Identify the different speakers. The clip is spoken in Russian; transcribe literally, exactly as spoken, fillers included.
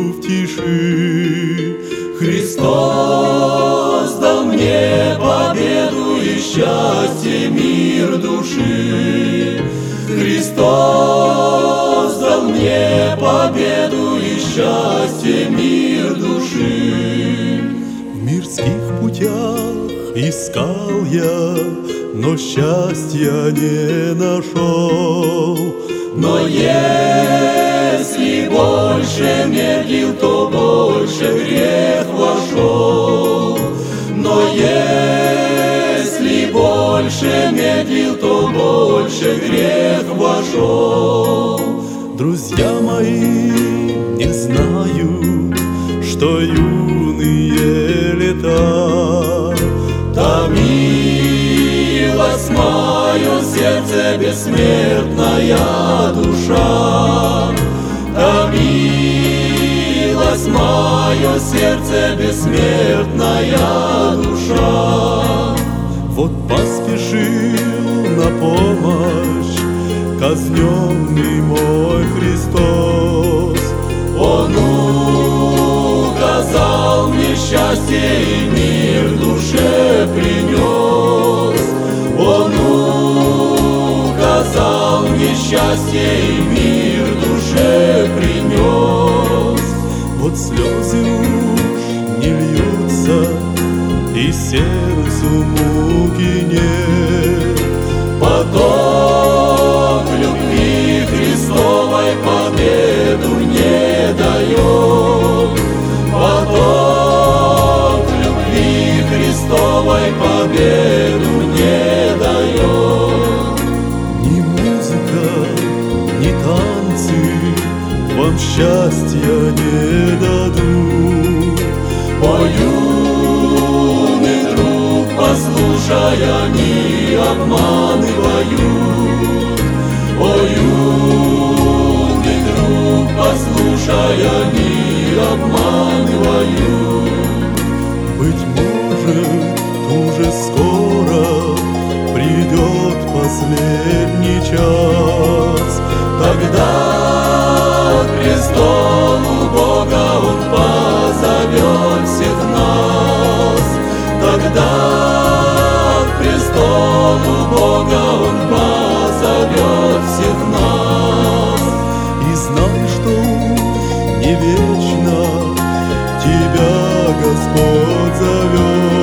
Speaker 1: в тиши.
Speaker 2: Христос дал мне победу и счастье, мир души. Христос дал мне победу и счастье, мир души.
Speaker 1: В мирских путях искал я, но счастья не нашел.
Speaker 2: Но если больше медлил, то больше грех вошел. Но если больше медлил, то больше грех вошел.
Speaker 1: Друзья мои, не знаю, что юные лета
Speaker 2: томилось мое сердце, бессмертная душа. Томилось мое сердце, бессмертная душа.
Speaker 1: Вот поспешил на помощь казненный мой Христос.
Speaker 2: Он указал мне счастье и мир душе принес. Он указал мне счастье и мир душе принес.
Speaker 1: Вот слезы уж не льются, и сердцу муки нет.
Speaker 2: Поток любви Христовой победу не дает. Поток любви Христовой победу не дает.
Speaker 1: Ни музыка, ни танцы вам счастья не дадут.
Speaker 2: О, юный друг, послушай, они обманывают. О, юный друг, послушай, они обманывают.
Speaker 1: Быть может, уже скоро придет последний час.
Speaker 2: Тогда к престолу Бога Он позовет всех нас. Тогда к престолу Бога Он позовет всех нас.
Speaker 1: И знай, что не вечно тебя Господь зовет.